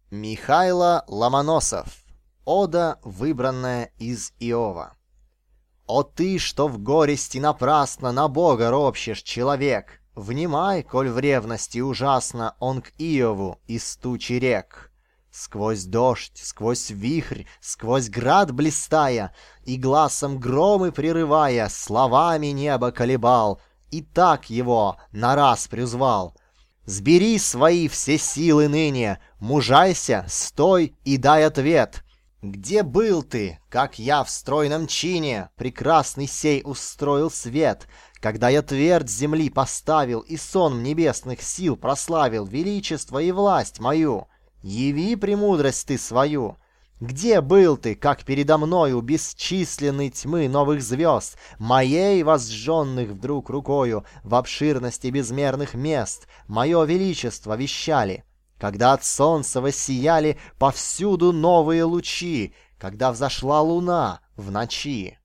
Михайло Ломоносов. Ода, выбранная из Иова. «О ты, что в горести напрасно на Бога ропщешь, человек! Внимай, коль в ревности ужасно он к Иову из тучи рек. Сквозь дождь, сквозь вихрь, сквозь град блистая, и гласом громы прерывая, словами небо колебал, и так его на раз призвал. Сбери свои все силы ныне, мужайся, стой и дай ответ. Где был ты, как я в стройном чине прекрасный сей устроил свет, когда я твердь земли поставил и сон небесных сил прославил величество и власть мою? Яви премудрость ты свою. Где был ты, как передо мною бесчисленной тьмы новых звезд, моей возжженных вдруг рукою в обширности безмерных мест, мое величество вещали? Когда от солнца воссияли повсюду новые лучи, когда взошла луна в ночи.